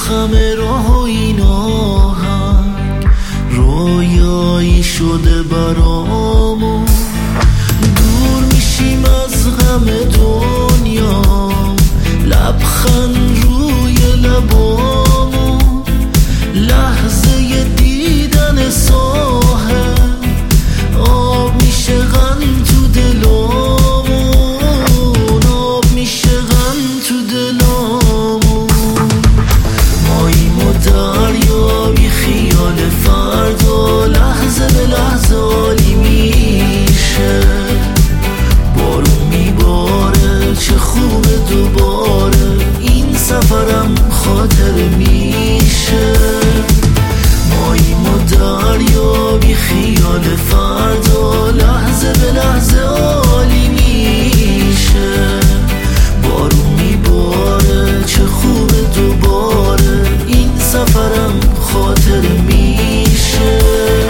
خم راه و این آهنگ رویایی شده برامون. دور میشیم از غم دنیا، لبخند روی لبامون، لحظه دیدن ساحل آب میشه غم تو دلامون، آب میشه غم تو دلامون. ماییم و دریا بی خیال فردا، لحظه به لحظه عالی میشه. بارون میباره چه خوبه دوباره، این سفرم خاطر میشه. ماییم و دریا بی خیال فردا، لحظه به لحظه عالی میشه. بارون میباره چه خوبه دوباره، این سفرم خاطر میشه.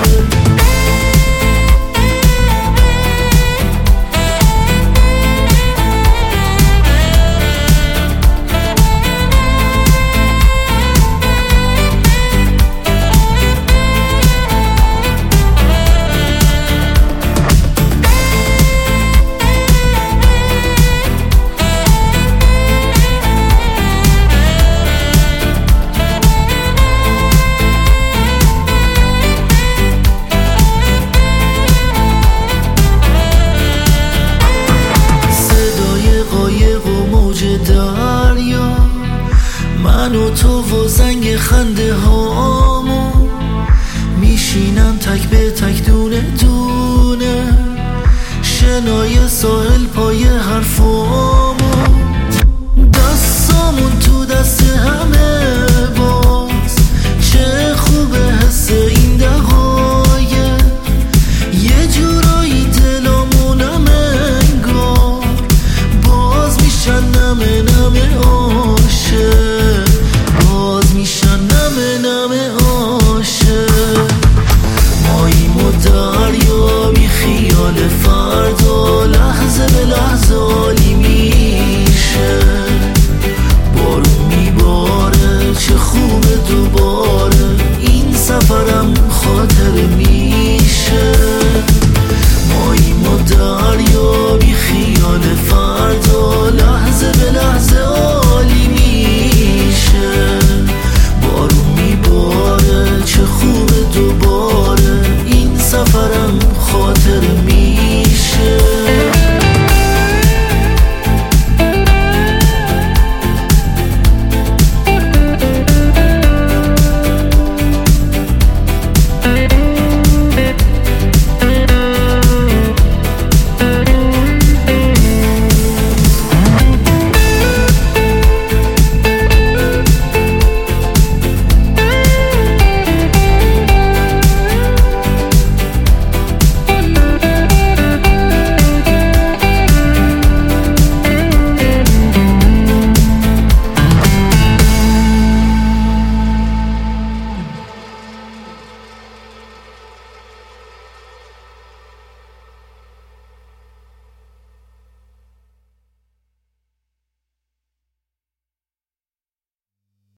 دریا، من و تو و زنگ خنده هامون، میشینم تک به تک دونه دونه، شنای ساحل